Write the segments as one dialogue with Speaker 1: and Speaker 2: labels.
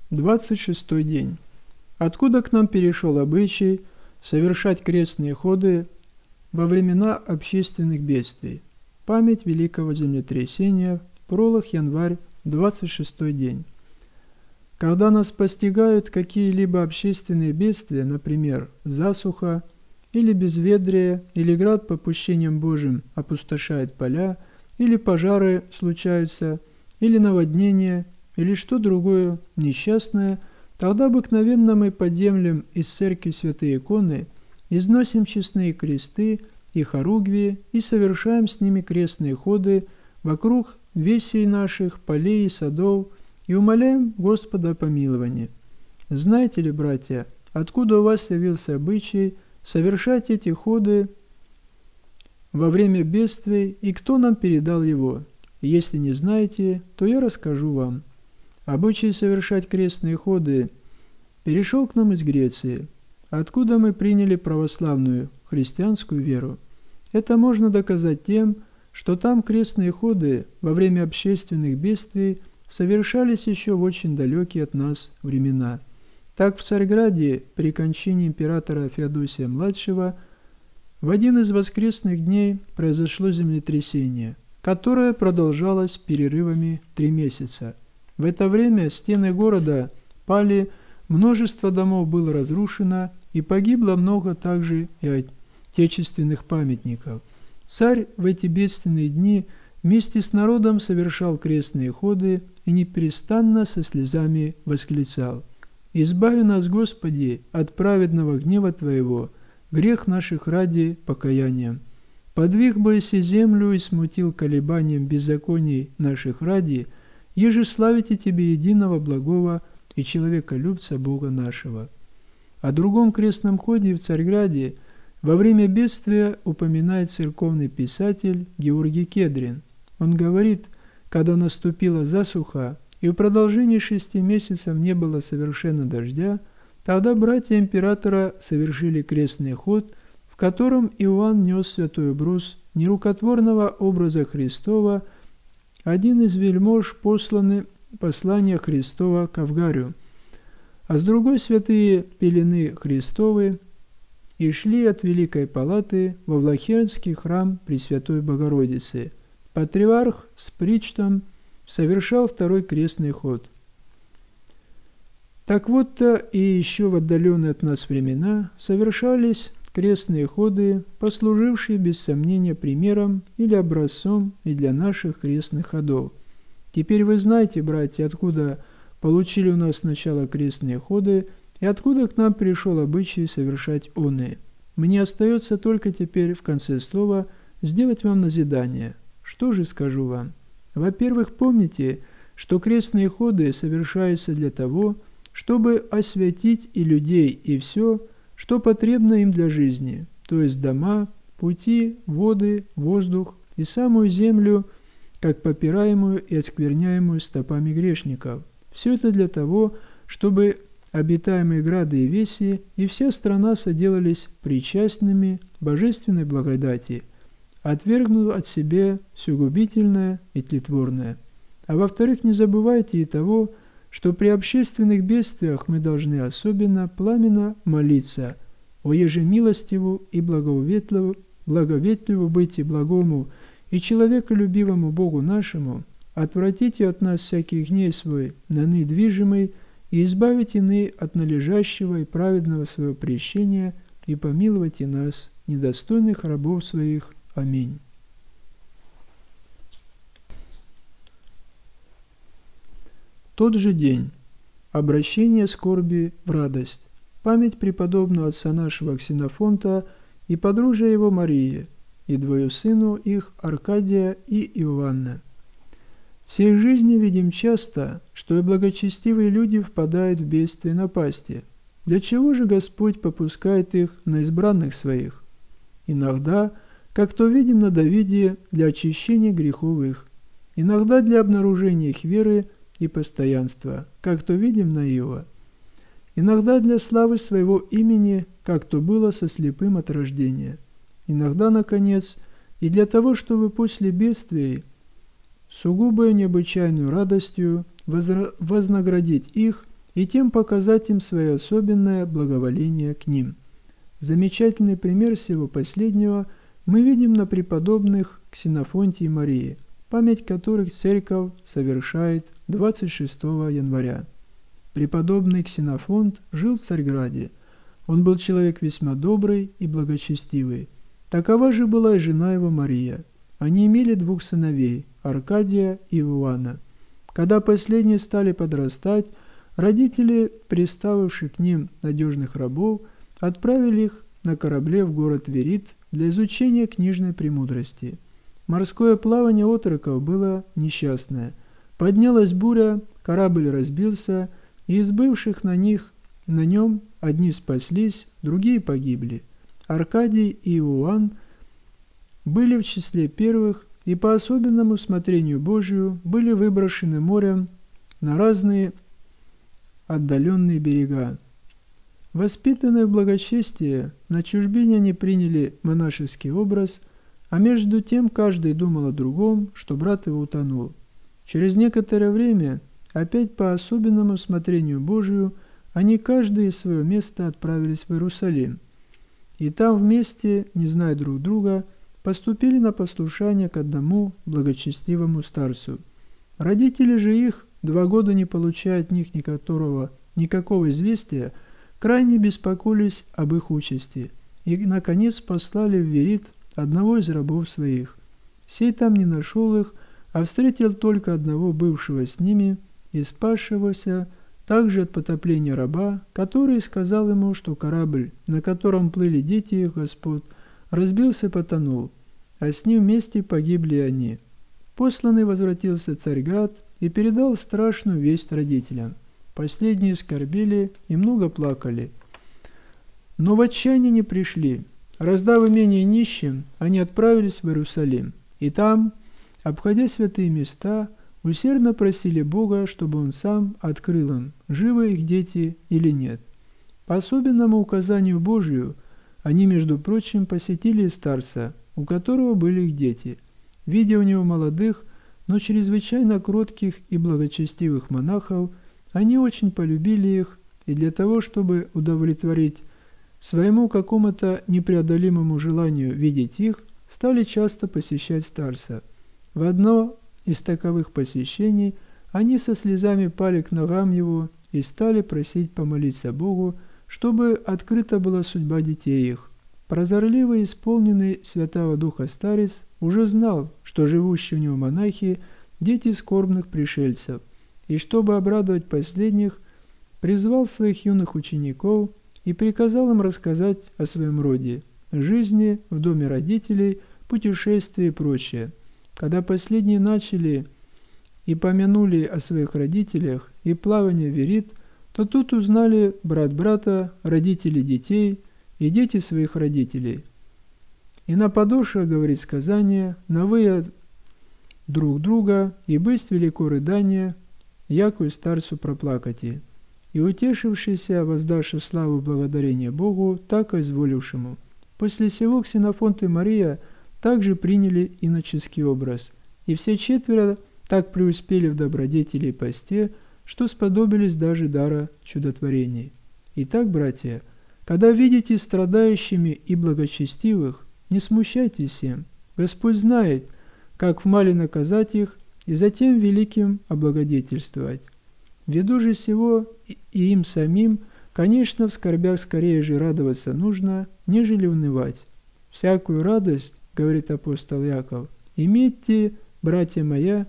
Speaker 1: 26 день. Откуда к нам перешел обычай совершать крестные ходы во времена общественных бедствий? Память великого землетрясения, Пролог, январь, 26 день. Когда нас постигают какие-либо общественные бедствия, например, засуха, или безветрие, или град по попущением Божьим опустошает поля, или пожары случаются, или наводнения, или что другое несчастное, тогда обыкновенно мы подъемлем из церкви святые иконы, износим честные кресты и хоругвии и совершаем с ними крестные ходы вокруг весей наших, полей и садов, и умоляем Господа о помиловании. Знаете ли, братья, откуда у вас явился обычай совершать эти ходы во время бедствий, и кто нам передал его? Если не знаете, то я расскажу вам. Обычай совершать крестные ходы перешел к нам из Греции, откуда мы приняли православную христианскую веру. Это можно доказать тем, что там крестные ходы во время общественных бедствий совершались еще в очень далекие от нас времена. Так в Царьграде при кончине императора Феодосия-младшего в один из воскресных дней произошло землетрясение, которое продолжалось перерывами 3 месяца. В это время стены города пали, множество домов было разрушено и погибло много также и отечественных памятников. Царь в эти бедственные дни вместе с народом совершал крестные ходы и непрестанно со слезами восклицал: «Избави нас, Господи, от праведного гнева Твоего, грех наших ради покаянием. Подвиг бы еси землю и смутил колебанием беззаконий наших ради, еже славите Тебе единого благого и человеколюбца Бога нашего». О другом крестном ходе в Царьграде во время бедствия упоминает церковный писатель Георгий Кедрин. Он говорит, когда наступила засуха и в продолжении 6 месяцев не было совершенно дождя, тогда братья императора совершили крестный ход, в котором Иоанн нес святой образ нерукотворного образа Христова, один из вельмож послания Христова к Авгарию, а с другой святые пелены Христовы, и шли от Великой Палаты во Влахернский храм Пресвятой Богородицы. Патриарх с причтом совершал второй крестный ход. Так вот-то и еще в отдаленные от нас времена совершались крестные ходы, послужившие без сомнения примером или образцом и для наших крестных ходов. Теперь вы знаете, братья, откуда получили у нас сначала крестные ходы и откуда к нам пришел обычай совершать оные. Мне остается только теперь в конце слова сделать вам назидание. Что же скажу вам? Во-первых, помните, что крестные ходы совершаются для того, чтобы освятить и людей, и все, что потребно им для жизни, то есть дома, пути, воды, воздух и самую землю, как попираемую и оскверняемую стопами грешников. Все это для того, чтобы обитаемые грады и веси и вся страна соделались причастными божественной благодати, отвергнув от себя все губительное и тлетворное. А во-вторых, не забывайте и того, что при общественных бедствиях мы должны особенно пламенно молиться о ежемилостиву и благоветливу быть и благому и человеколюбивому Богу нашему, отвратите от нас всякий гнев свой, наны движимый, и избавите ны от належащего и праведного своего прещения, и помилуйте нас, недостойных рабов своих. Аминь. Тот же день. Обращение скорби в радость. Память преподобного отца нашего Ксенофонта и подружия его Марии, и двое сыну их Аркадия и Иоанна. В всей жизни видим часто, что и благочестивые люди впадают в бедствие и напасти. Для чего же Господь попускает их на избранных своих? Иногда, как то видим на Давиде, для очищения грехов их, иногда для обнаружения их веры и постоянства, как то видим на Иова, иногда для славы своего имени, как то было со слепым от рождения, иногда, наконец, и для того, чтобы после бедствий сугубою необычайную радостью вознаградить их и тем показать им свое особенное благоволение к ним. Замечательный пример всего последнего мы видим на преподобных Ксенофонте и Марии, память которых Церковь совершает 26 января. Преподобный Ксенофонт жил в Царьграде. Он был человек весьма добрый и благочестивый. Такова же была и жена его Мария. Они имели 2 сыновей – Аркадия и Иоанна. Когда последние стали подрастать, родители, приставивших к ним надежных рабов, отправили их на корабле в город Верит для изучения книжной премудрости. Морское плавание отроков было несчастное. Поднялась буря, корабль разбился, и из бывших на нем одни спаслись, другие погибли. Аркадий и Иоанн были в числе первых и по особенному смотрению Божию были выброшены морем на разные отдаленные берега. Воспитанные в благочестии, на чужбине они приняли монашеский образ, а между тем каждый думал о другом, что брат его утонул. Через некоторое время, опять по особенному смотрению Божию, они каждый из своего места отправились в Иерусалим. И там вместе, не зная друг друга, поступили на послушание к одному благочестивому старцу. Родители же их, 2 года не получая от них никакого известия, крайне беспокоились об их участи, и, наконец, послали в Верит одного из рабов своих. Сей там не нашел их, а встретил только одного бывшего с ними и спасшегося также от потопления раба, который сказал ему, что корабль, на котором плыли дети их господ, разбился и потонул, а с ним вместе погибли они. Посланный возвратился в Царьград и передал страшную весть родителям. Последние скорбели и много плакали. Но в отчаяние не пришли. Раздав имение нищим, они отправились в Иерусалим. И там, обходя святые места, усердно просили Бога, чтобы Он сам открыл им, живы их дети или нет. По особенному указанию Божию, они, между прочим, посетили старца, у которого были их дети. Видя у него молодых, но чрезвычайно кротких и благочестивых монахов, они очень полюбили их, и для того, чтобы удовлетворить своему какому-то непреодолимому желанию видеть их, стали часто посещать старца. В одно из таковых посещений они со слезами пали к ногам его и стали просить помолиться Богу, чтобы открыта была судьба детей их. Прозорливый, исполненный Святого Духа старец уже знал, что живущие у него монахи – дети скорбных пришельцев, и чтобы обрадовать последних, призвал своих юных учеников и приказал им рассказать о своем роде, жизни в доме родителей, путешествии и прочее. Когда последние начали и помянули о своих родителях и плавание в Верит, то тут узнали брат брата, родители детей и дети своих родителей. И на подошвах, говорит сказание, навыя друг друга, и бысть велико рыдание, якую старцу проплакати. И утешившийся, воздавши славу благодарение Богу, так изволившему. После сего Ксенофонт и Мария также приняли иноческий образ, и все 4 так преуспели в добродетели и посте, что сподобились даже дара чудотворений. Итак, братья, когда видите страдающими и благочестивых, не смущайтесь им. Господь знает, как в мале наказать их, и затем великим облагодетельствовать. Ввиду же сего и им самим, конечно, в скорбях скорее же радоваться нужно, нежели унывать. Всякую радость, говорит апостол Яков, имейте, братья моя,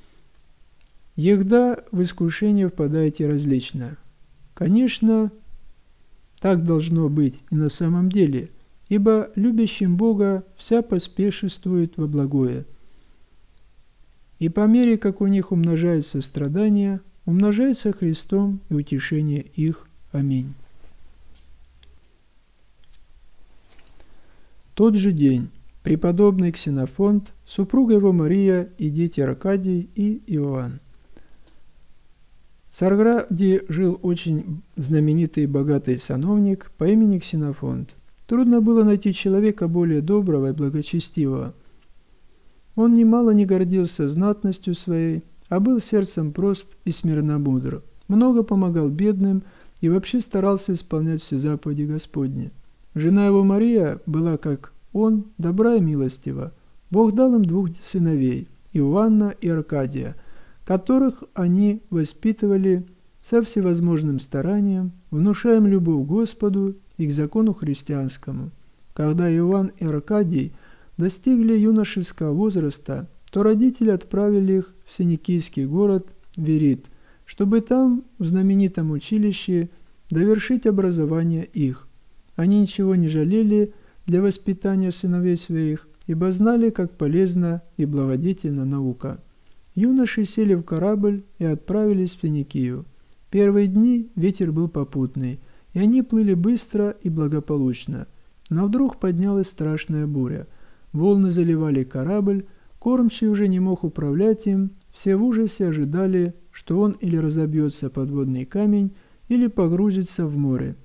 Speaker 1: егда в искушение впадаете различно. Конечно, так должно быть и на самом деле, ибо любящим Бога вся поспешествует во благое. И по мере, как у них умножаются страдания, умножается Христом и утешение их. Аминь. Тот же день преподобный Ксенофонт, супруга его Мария и дети Аркадий и Иоанн. В Царьграде жил очень знаменитый и богатый сановник по имени Ксенофонт. Трудно было найти человека более доброго и благочестивого. Он немало не гордился знатностью своей, а был сердцем прост и смиренномудр. много помогал бедным и вообще старался исполнять все заповеди Господни. Жена его Мария была, как он, добра и милостива. Бог дал им 2 сыновей, Иоанна и Аркадия, которых они воспитывали со всевозможным старанием, внушая им любовь к Господу и к закону христианскому. Когда Иоанн и Аркадий достигли юношеского возраста, то родители отправили их в финикийский город Верит, чтобы там, в знаменитом училище, довершить образование их. Они ничего не жалели для воспитания сыновей своих, ибо знали, как полезна и благодетельна наука. Юноши сели в корабль и отправились в Финикию. Первые дни ветер был попутный, и они плыли быстро и благополучно. Но вдруг поднялась страшная буря. Волны заливали корабль, кормчий уже не мог управлять им, все в ужасе ожидали, что он или разобьется подводный камень, или погрузится в море.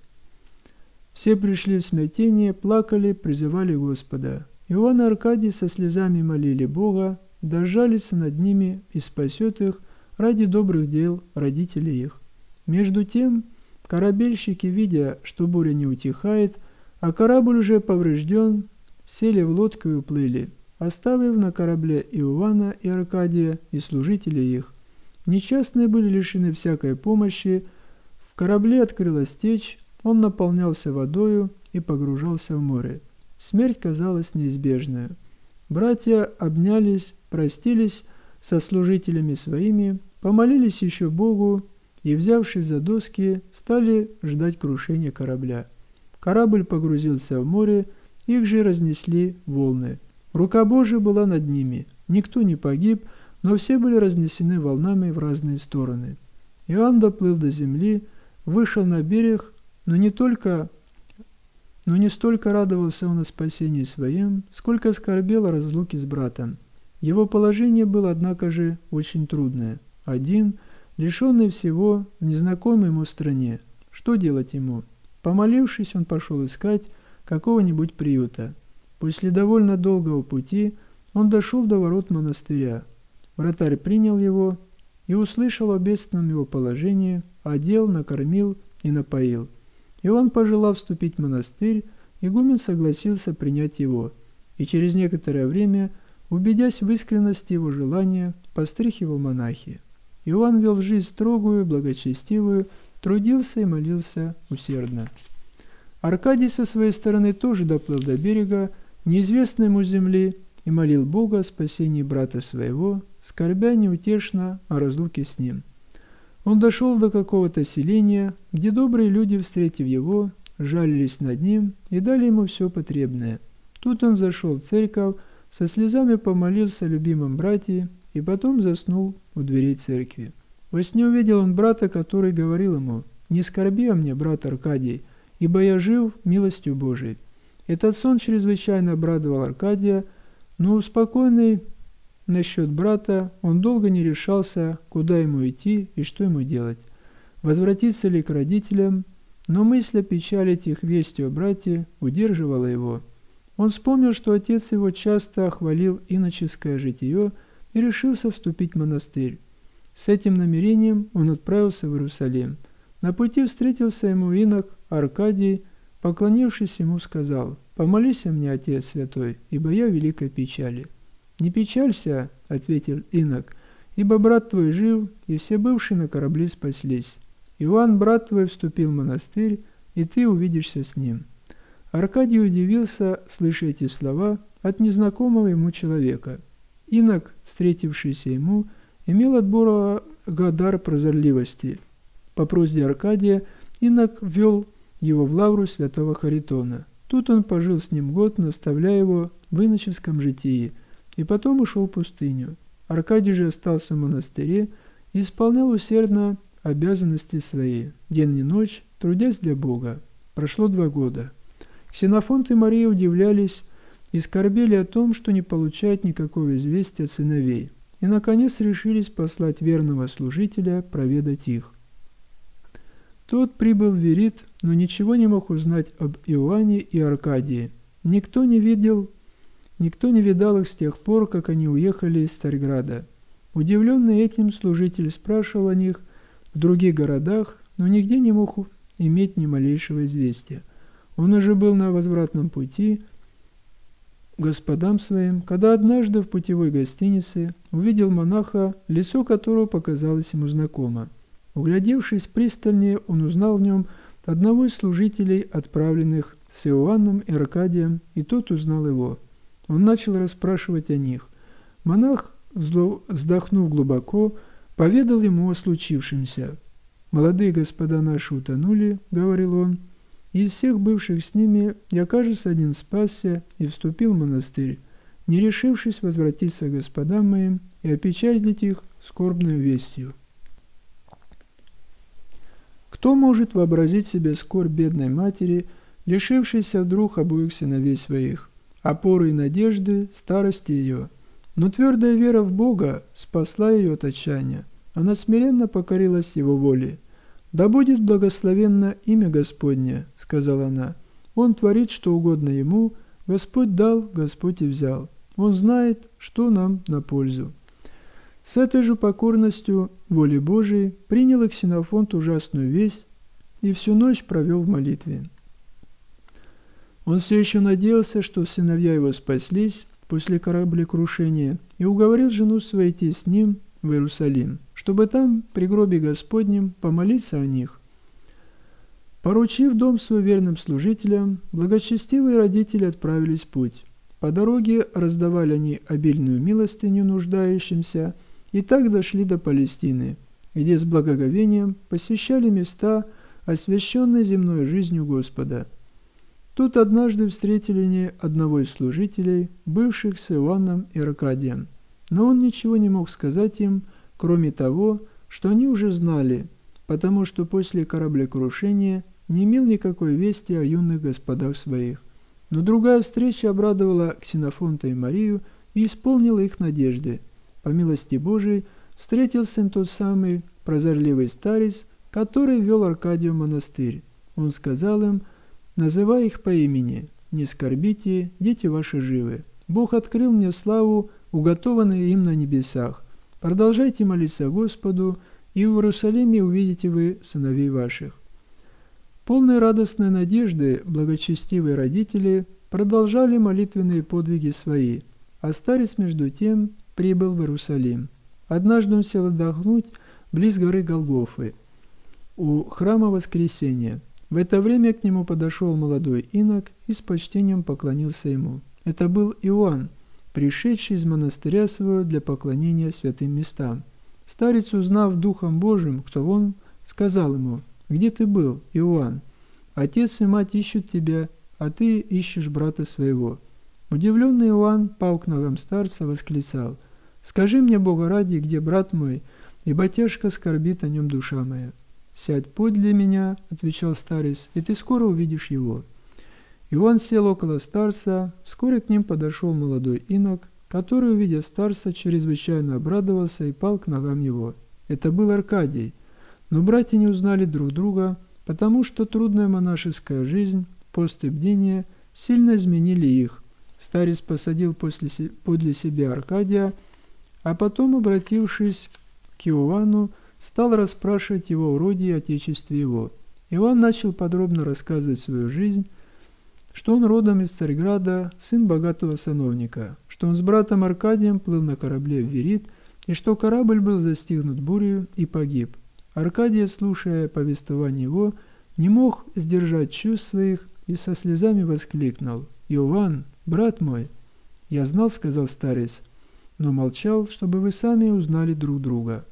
Speaker 1: Все пришли в смятение, плакали, призывали Господа. Иоанн и Аркадий со слезами молили Бога, да сжалится над ними и спасет их ради добрых дел родителей их. Между тем, корабельщики, видя, что буря не утихает, а корабль уже поврежден, сели в лодку и уплыли, оставив на корабле Иоанна и Аркадия и служителей их. Несчастные были лишены всякой помощи, в корабле открылась течь, он наполнялся водою и погружался в море. Смерть казалась неизбежной. Братья обнялись, простились со служителями своими, помолились еще Богу и, взявшись за доски, стали ждать крушения корабля. Корабль погрузился в море, их же разнесли волны. Рука Божия была над ними, никто не погиб, но все были разнесены волнами в разные стороны. Иоанн доплыл до земли, вышел на берег, но не столько радовался он о спасении своем, сколько скорбел о разлуке с братом. Его положение было, однако же, очень трудное. Один, лишенный всего, в незнакомой ему стране. Что делать ему? Помолившись, он пошел искать какого-нибудь приюта. После довольно долгого пути он дошел до ворот монастыря. Вратарь принял его и услышал о бедственном его положении, одел, накормил и напоил. Иоанн пожелал вступить в монастырь, игумен согласился принять его, и через некоторое время, убедясь в искренности его желания, постриг его монахи. Иоанн вел жизнь строгую, благочестивую, трудился и молился усердно. Аркадий со своей стороны тоже доплыл до берега, неизвестной ему земли, и молил Бога о спасении брата своего, скорбя неутешно о разлуке с ним. Он дошел до какого-то селения, где добрые люди, встретив его, жалились над ним и дали ему все потребное. Тут он зашел в церковь, со слезами помолился о любимом брате и потом заснул у дверей церкви. Во сне увидел он брата, который говорил ему: «Не скорби о мне, брат Аркадий, ибо я жив милостью Божией». Этот сон чрезвычайно обрадовал Аркадия, но успокоенный насчет брата, он долго не решался, куда ему идти и что ему делать. Возвратиться ли к родителям, но мысль о печали этих вестью о брате удерживала его. Он вспомнил, что отец его часто хвалил иноческое житие и решился вступить в монастырь. С этим намерением он отправился в Иерусалим. На пути встретился ему инок Аркадий, поклонившись ему, сказал: «Помолись о мне, Отец Святой, ибо я в великой печали». «Не печалься, — ответил инок, — ибо брат твой жив, и все бывшие на корабле спаслись. Иоанн, брат твой, вступил в монастырь, и ты увидишься с ним». Аркадий удивился, слыша эти слова от незнакомого ему человека. Инок, встретившийся ему, имел от Бога дар прозорливости. По просьбе Аркадия инок ввел его в лавру святого Харитона. Тут он пожил с ним год, наставляя его в иноческом житии, и потом ушел в пустыню. Аркадий же остался в монастыре и исполнял усердно обязанности свои, день и ночь, трудясь для Бога. Прошло 2 года. Ксенофонт и Мария удивлялись и скорбели о том, что не получают никакого известия от сыновей, и, наконец, решились послать верного служителя проведать их. Тот прибыл в Верит, но ничего не мог узнать об Иоанне и Аркадии. Никто не видал их с тех пор, как они уехали из Царьграда. Удивленный этим, служитель спрашивал о них, в других городах, но нигде не мог иметь ни малейшего известия. Он уже был на возвратном пути к господам своим, когда однажды в путевой гостинице увидел монаха, лицо которого показалось ему знакомо. Углядевшись пристальнее, он узнал в нем одного из служителей, отправленных с Иоанном и Аркадием, и тот узнал его. Он начал расспрашивать о них. Монах, вздохнув глубоко, поведал ему о случившемся. «Молодые господа наши утонули, — говорил он, — и из всех бывших с ними я, кажется, один спасся и вступил в монастырь, не решившись возвратиться к господам моим и опечалить их скорбную вестью». Кто может вообразить себе скорбь бедной матери, лишившейся вдруг обоих сыновей своих, опоры и надежды старости ее? Но твердая вера в Бога спасла ее от отчаяния. Она смиренно покорилась Его воле. «Да будет благословенно имя Господне», — сказала она. «Он творит, что угодно Ему, Господь дал, Господь и взял. Он знает, что нам на пользу». С этой же покорностью воле Божией принял Ксенофонт ужасную весть и всю ночь провел в молитве. Он все еще надеялся, что сыновья его спаслись после кораблекрушения, и уговорил жену свою идти с ним в Иерусалим, чтобы там, при гробе Господнем, помолиться о них. Поручив дом свой верным служителям, благочестивые родители отправились в путь. По дороге раздавали они обильную милостыню нуждающимся, и так дошли до Палестины, где с благоговением посещали места, освященные земной жизнью Господа. Тут однажды встретили они одного из служителей, бывших с Иоанном и Аркадием, но он ничего не мог сказать им, кроме того, что они уже знали, потому что после кораблекрушения не имел никакой вести о юных господах своих. Но другая встреча обрадовала Ксенофонта и Марию и исполнила их надежды. По милости Божией встретился им тот самый прозорливый старец, который вел Аркадию в монастырь. Он сказал им, называя их по имени: «Не скорбите, дети ваши живы. Бог открыл мне славу, уготованную им на небесах. Продолжайте молиться Господу, и в Иерусалиме увидите вы сыновей ваших». Полные радостной надежды благочестивые родители продолжали молитвенные подвиги свои, а старец между тем прибыл в Иерусалим. Однажды он сел отдохнуть близ горы Голгофы, у храма Воскресения. В это время к нему подошел молодой инок и с почтением поклонился ему. Это был Иоанн, пришедший из монастыря своего для поклонения святым местам. Старец, узнав Духом Божиим, кто он, сказал ему: «Где ты был, Иоанн? Отец и мать ищут тебя, а ты ищешь брата своего». Удивленный Иоанн пал к ногам старца, восклицал: «Скажи мне, Бога ради, где брат мой, ибо тяжко скорбит о нем душа моя». «Сядь подле меня, — отвечал старец, — и ты скоро увидишь его». Иоанн сел около старца, вскоре к ним подошел молодой инок, который, увидя старца, чрезвычайно обрадовался и пал к ногам его. Это был Аркадий, но братья не узнали друг друга, потому что трудная монашеская жизнь, пост и бдение сильно изменили их. Старец посадил подле себя Аркадия, а потом, обратившись к Иоанну, стал расспрашивать его о роде и отечестве его. Иоанн начал подробно рассказывать свою жизнь, что он родом из Царьграда, сын богатого сановника, что он с братом Аркадием плыл на корабле в Вирит, и что корабль был застигнут бурею и погиб. Аркадий, слушая повествование его, не мог сдержать чувств своих и со слезами воскликнул: «Иоанн, брат мой!» «Я знал, — сказал старец, — но молчал, чтобы вы сами узнали друг друга».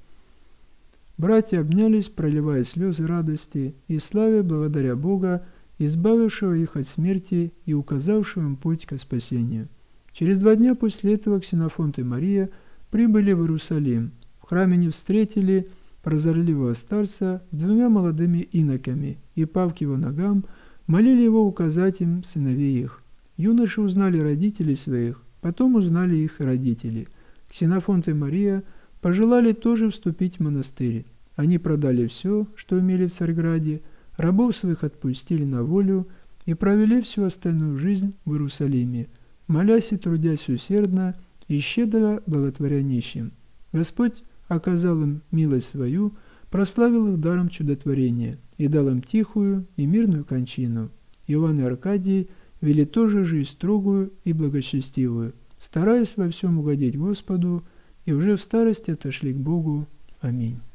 Speaker 1: Братья обнялись, проливая слезы радости и славя благодаря Бога, избавившего их от смерти и указавшего им путь к спасению. Через 2 дня после этого Ксенофонт и Мария прибыли в Иерусалим. В храме не встретили прозорливого старца с 2 молодыми иноками, и, пав к его ногам, молили его указать им сыновей их. Юноши узнали родителей своих, потом узнали их родители. Ксенофонт и Мария пожелали тоже вступить в монастырь. Они продали все, что имели в Царьграде, рабов своих отпустили на волю и провели всю остальную жизнь в Иерусалиме, молясь и трудясь усердно и щедро благотворя нищим. Господь оказал им милость свою, прославил их даром чудотворения и дал им тихую и мирную кончину. Иоанн и Аркадий вели тоже жизнь строгую и благочестивую, стараясь во всем угодить Господу, и уже в старости отошли к Богу. Аминь.